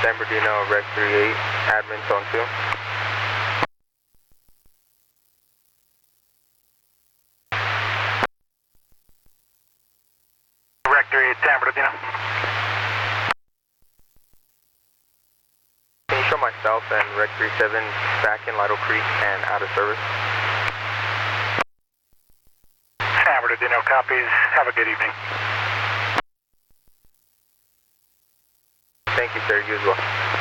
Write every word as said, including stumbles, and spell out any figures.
San Bernardino, Rec thirty-eight, admin zone two. Rec thirty-eight, San Bernardino. Can you show myself and Rec thirty-seven back in Lido Creek and out of service? San Bernardino copies. Have a good evening. Thank you, sir. You as well.